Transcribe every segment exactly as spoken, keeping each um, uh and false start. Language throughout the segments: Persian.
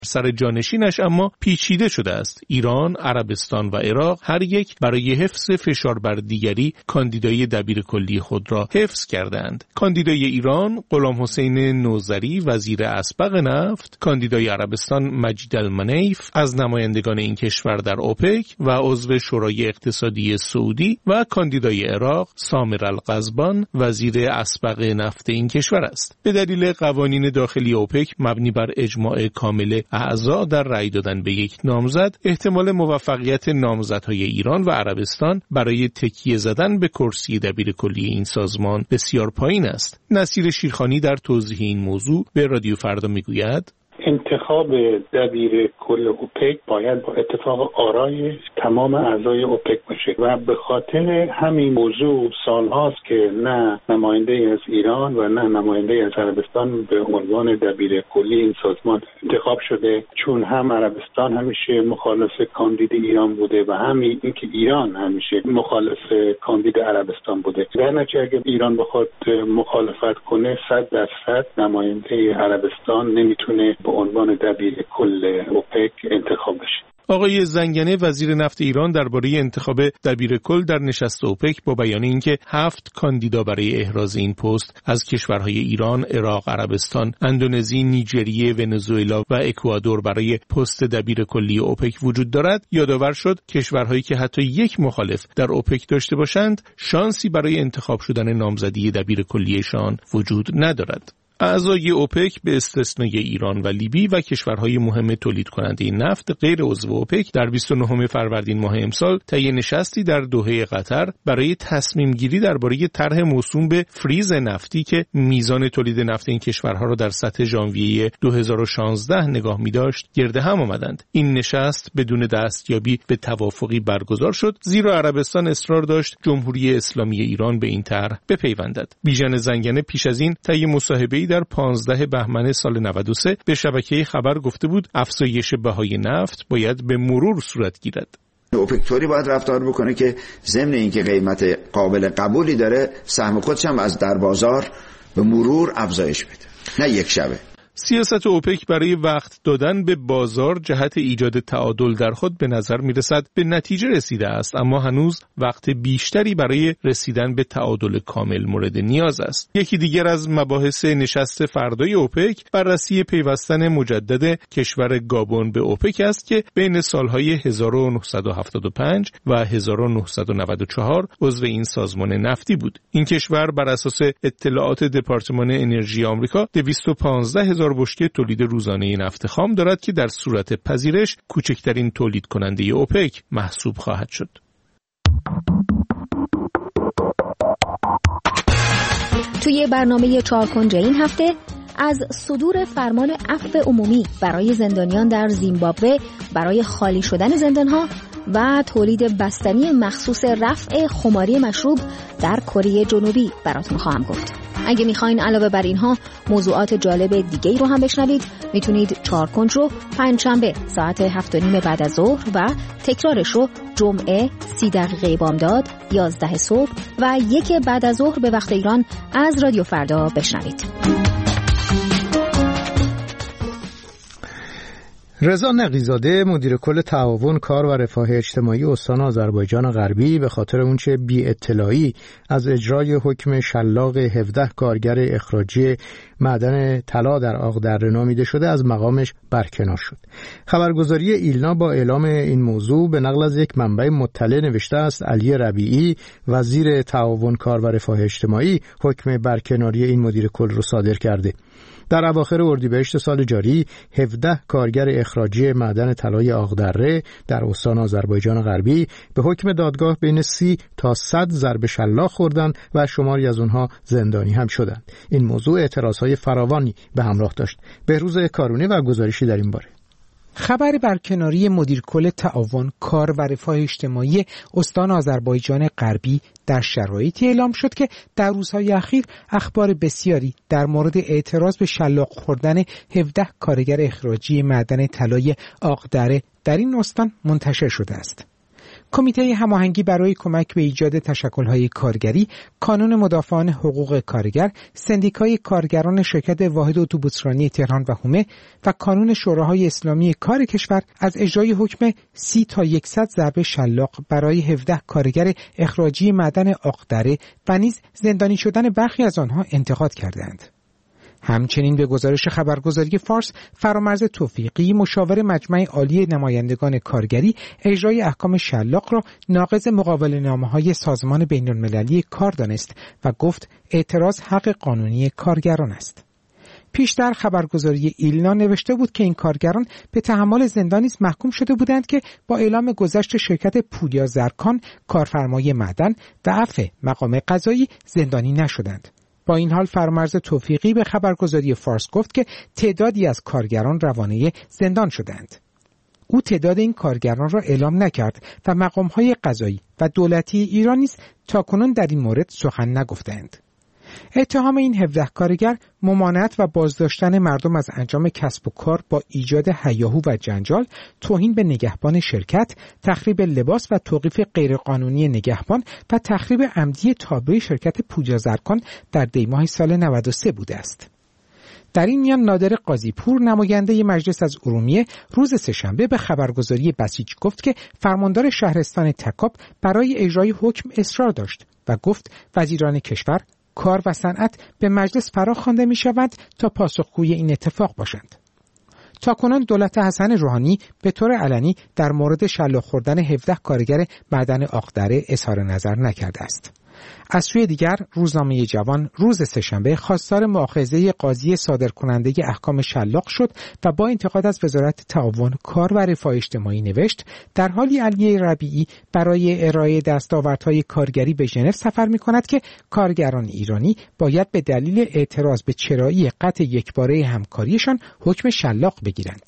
سر جانشینش اما پیچیده شده است. ایران، عربستان و عراق هر یک برای حفظ فشار بر دیگری کاندیدای دبیرکلی خود را حفظ کردند. کاندیدای ایران غلام حسین نوذری وزیر اسبق نفت، کاندیدای عربستان مجید المنیف از نمایندگان این کشور در اوپک و عضو شورای اقتصادی سعودی و کاندیدای عراق سامر القضبان وزیر اسبق نفت این کشور است. به دلیل قوانین داخلی اوپک مبنی بر اجماع کامل اعضا در رأی دادن به یک نامزد، احتمال موفقیت نامزدهای ایران و عربستان برای تکیه زدن به کرسی دبیرکلی این سازمان بسیار پایین است. نصیر شیرخانی در توضیح این موضوع به رادیو فردا میگوید: انتخاب دبیر کل اوپک باید با اتفاق آرای تمام اعضای اوپک باشه و به خاطر همین موضوع سالهاست که نه نماینده از ایران و نه نماینده از عربستان به عنوان دبیر کلی این سازمان انتخاب شده، چون هم عربستان همیشه مخالف کاندید ایران بوده و همین اینکه ایران همیشه مخالف کاندید عربستان بوده. در نتیجه اگه ایران بخواد مخالفت کنه صد درصد نماینده عربستان نمیتونه به عنوان دبیر کل اوپک انتخاب بشه. آقای زنگنه وزیر نفت ایران درباره انتخاب دبیر کل در نشست اوپک با بیان اینکه هفت کاندیدا برای احراز این پست از کشورهای ایران، عراق، عربستان، اندونزی، نیجریه، ونزوئلا و اکوادور برای پست دبیر کلی اوپک وجود دارد، یادآور شد کشورهایی که حتی یک مخالف در اوپک داشته باشند شانسی برای انتخاب شدن نامزدی دبیر کلیشان وجود ندارد. اعضای اوپک به استثنای ایران و لیبی و کشورهای مهم تولید کننده نفت غیر عضو اوپک در بیست و نهم فروردین ماه امسال طی نشستی در دوحه قطر برای تصمیم گیری درباره طرح موسوم به فریز نفتی که میزان تولید نفت این کشورها را در سطح ژانویه دو هزار و شانزده نگاه می‌داشت گرد هم آمدند. این نشست بدون دستیابی به توافقی برگزار شد، زیرا عربستان اصرار داشت جمهوری اسلامی ایران به این طرح بپیوندد. بیژن زنگنه پیش از این طی مصاحبه‌ای در پانزده بهمن سال نود و سه به شبکه خبر گفته بود افزایش بهای نفت باید به مرور صورت گیرد. اوپک طوری باید رفتار بکنه که ضمن اینکه قیمت قابل قبولی داره سهم خودش هم از در بازار به مرور افزایش بده، نه یک شبه. سیاست اوپک برای وقت دادن به بازار جهت ایجاد تعادل در خود به نظر می رسد به نتیجه رسیده است، اما هنوز وقت بیشتری برای رسیدن به تعادل کامل مورد نیاز است. یکی دیگر از مباحث نشست فردای اوپک بررسی پیوستن مجدد کشور گابون به اوپک است که بین سالهای هزار و نهصد و هفتاد و پنج و هزار و نهصد و نود و چهار عضو این سازمان نفتی بود. این کشور بر اساس اطلاعات دپارتمان انرژی آمریکا دویست و پانزده هزار بشکه تولید روزانه نفت خام دارد که در صورت پذیرش کوچکترین تولید کننده اوپک محسوب خواهد شد. توی برنامه چهارکنج این هفته از صدور فرمان عفو عمومی برای زندانیان در زیمبابوه برای خالی شدن زندانها و تولید بستنی مخصوص رفع خماری مشروب در کره جنوبی براتون خواهم گفت. اگه میخواین علاوه بر اینها موضوعات جالب دیگه رو هم بشنوید، میتونید چهارکنج رو پنجشنبه ساعت هفت و نیم بعد از ظهر و تکرارش رو جمعه سی دقیقه بامداد یازده صبح و یک بعد از ظهر به وقت ایران از رادیو فردا بشنوید. رضا نقی‌زاده مدیر کل تعاون کار و رفاه اجتماعی استان آذربایجان غربی به خاطر اونچه بی اطلاعی از اجرای حکم شلاق هفده کارگر اخراجی معدن طلا در آقدره نامیده شده از مقامش برکنار شد. خبرگزاری ایلنا با اعلام این موضوع به نقل از یک منبع مطلع نوشته است علی ربیعی وزیر تعاون کار و رفاه اجتماعی حکم برکناری این مدیر کل رو صادر کرده. در اواخر اردیبهشت سال جاری هفده کارگر اخراجی معدن طلای آقدره در استان آذربایجان غربی به حکم دادگاه بین سی تا صد ضرب شلاق خوردند و شماری از اونها زندانی هم شدند. این موضوع اعتراضهای فراوانی به همراه داشت. بهروز کارونی و گزارشی در این باره. خبر برکناری مدیر کل تعاون کار و رفاه اجتماعی استان آذربایجان غربی در شرایطی اعلام شد که در روزهای اخیر اخبار بسیاری در مورد اعتراض به شلاق خوردن هفده کارگر اخراجی معدن طلای آقدره در این استان منتشر شده است. کمیته هماهنگی برای کمک به ایجاد تشکل‌های کارگری، کانون مدافعان حقوق کارگر، سندیکای کارگران شرکت واحد اتوبوسرانی تهران و هومه و کانون شوراهای اسلامی کار کشور از اجرای حکم سی تا صد ضرب شلاق برای هفده کارگر اخراجی معدن آقدره و نیز زندانی شدن برخی از آنها انتقاد کردند. همچنین به گزارش خبرگزاری فارس، فرامرز توفیقی مشاور مجمع عالی نمایندگان کارگری اجرای احکام شلاق را ناقض مقابله‌نامه‌های سازمان بین‌المللی کار دانست و گفت اعتراض حق قانونی کارگران است. پیشتر خبرگزاری ایلنا نوشته بود که این کارگران به تحمل زندانی محکوم شده بودند که با اعلام گذشت شرکت پولیا زرکان کارفرمای معدن و عفو مقام قضایی زندانی نشدند. با این حال فرامرز توفیقی به خبرگزاری فارس گفت که تعدادی از کارگران روانه زندان شدند. او تعداد این کارگران را اعلام نکرد و مقام‌های قضایی و دولتی ایران نیز تاکنون در این مورد سخن نگفتند. اتهام این هفده کارگر ممانعت و بازداشتن مردم از انجام کسب و کار با ایجاد هیاهو و جنجال، توهین به نگهبان شرکت، تخریب لباس و توقیف غیرقانونی نگهبان و تخریب عمدی تابلوی شرکت پولیا زرکان در دیماه سال نود و سه بوده است. در این میان نادر قاضی‌پور نماینده مجلس از ارومیه روز سه‌شنبه به خبرگزاری بسیج گفت که فرماندار شهرستان تکاب برای اجرای حکم اصرار داشت و گفت وزیران کشور، کار و صنعت به مجلس فرا خوانده می شود تا پاسخگوی این اتفاق باشند. تاکنون دولت حسن روحانی به طور علنی در مورد شلاق خوردن هفده کارگر معدن آقدره اظهار نظر نکرده است. از سوی دیگر روزنامه جوان روز سه‌شنبه خواستار مؤاخذه قاضی صادرکننده احکام شلاق شد و با انتقاد از وزارت تعاون کار و رفاه اجتماعی نوشت در حالی علی ربیعی برای ارائه دستاوردهای کارگری به ژنو سفر می‌کند که کارگران ایرانی باید به دلیل اعتراض به چرایی قطع یکباره همکاریشان حکم شلاق بگیرند.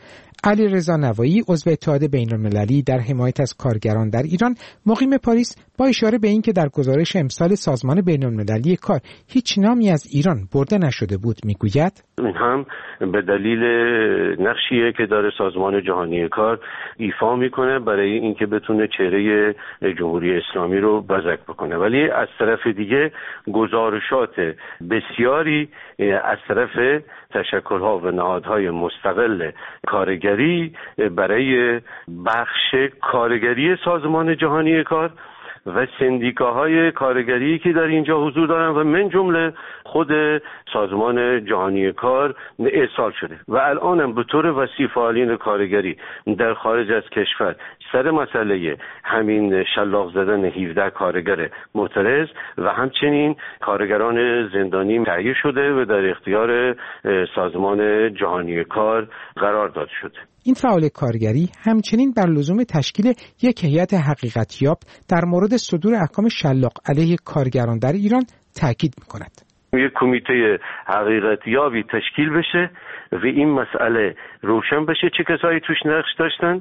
علی رضا نوایی عضو اتحاد بین‌المللی در حمایت از کارگران در ایران مقیم پاریس با اشاره به اینکه در گزارش امسال سازمان بین‌المللی کار هیچ نامی از ایران برده نشده بود میگوید این هم به دلیل نقشیه که داره سازمان جهانی کار ایفا میکنه برای اینکه بتونه چهره جمهوری اسلامی رو بزک بکنه، ولی از طرف دیگه گزارشات بسیاری از طرف تشکل‌ها و نهادهای مستقل کارگری برای بخش کارگری سازمان جهانی کار و سندیکاهای کارگری که در اینجا حضور دارن و من جمله خود سازمان جهانی کار ارسال شده و الانم به طور وسیع فعالین کارگری در خارج از کشور سر مسئله همین شلاق زدن هفده کارگر معترض و همچنین کارگران زندانی تعیین شده و در اختیار سازمان جهانی کار قرار داده شده. این فعال کارگری همچنین بر لزوم تشکیل یک هیئت حقیقتیاب در مورد صدور احکام شلاق علیه کارگران در ایران تاکید می‌کند. یک کمیته حقیقتیابی تشکیل بشه و این مسئله روشن بشه چه کسایی توش نقش داشتن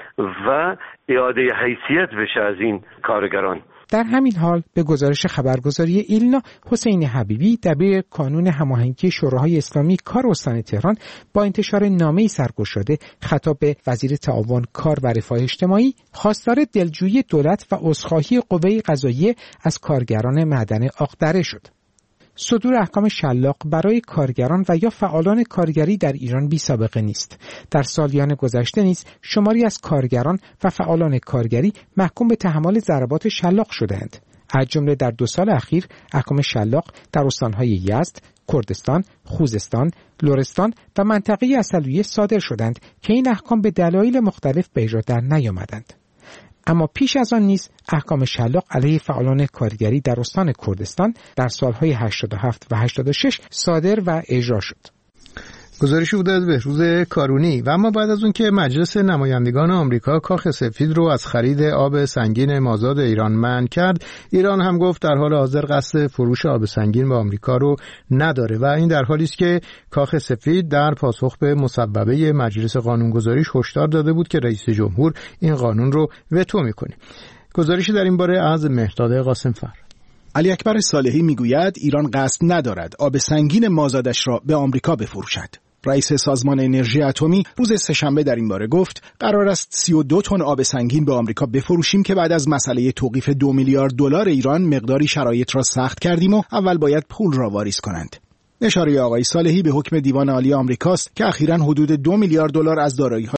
و اعاده حیثیت بشه از این کارگران. در همین حال به گزارش خبرگزاری ایلنا، حسین حبیبی دبیر کانون هماهنگی شوراهای اسلامی کار استان تهران با انتشار نامه‌ای سرگشاده خطاب به وزیر تعاون کار و رفاه اجتماعی خواستار دلجویی دولت و عذرخواهی قوه قضاییه از کارگران معدن آقدره شد. صدور احکام شلاق برای کارگران و یا فعالان کارگری در ایران بی سابقه نیست. در سالیان گذشته نیز شماری از کارگران و فعالان کارگری محکوم به تحمل ضربات شلاق شدند. از جمله در دو سال اخیر احکام شلاق در استانهای یزد، کردستان، خوزستان، لرستان و منطقه عسلویه صادر شدند که این احکام به دلایل مختلف به اجرا در نیامدند. اما پیش از آن نیز احکام شلاق علیه فعالان کارگری در استان کردستان در سالهای هشتاد و هفت و هشتاد و شش صادر و اجرا شد. گزارشی بوده از بهروز کارونی. و اما بعد از اون که مجلس نمایندگان آمریکا کاخ سفید رو از خرید آب سنگین مازاد ایران منع کرد، ایران هم گفت در حال حاضر قصد فروش آب سنگین به آمریکا رو نداره و این در حالی است که کاخ سفید در پاسخ به مصوبه مجلس قانونگذاریش هشدار داده بود که رئیس جمهور این قانون رو وتو میکنه. گزارشی در این باره از مهرداد قاسمفر. علی اکبر صالحی میگوید ایران قصد ندارد آب سنگین مازادش را به آمریکا بفروشد. رئیس سازمان انرژی اتمی روز سه‌شنبه در این باره گفت قرار است سی و دو تن آب سنگین به آمریکا بفروشیم که بعد از مسئله توقیف دو میلیارد دلار ایران مقداری شرایط را سخت کردیم و اول باید پول را واریز کنند. اشاره آقای صالحی به حکم دیوان عالی آمریکاست که اخیراً حدود دو میلیارد دلار از دارایی‌های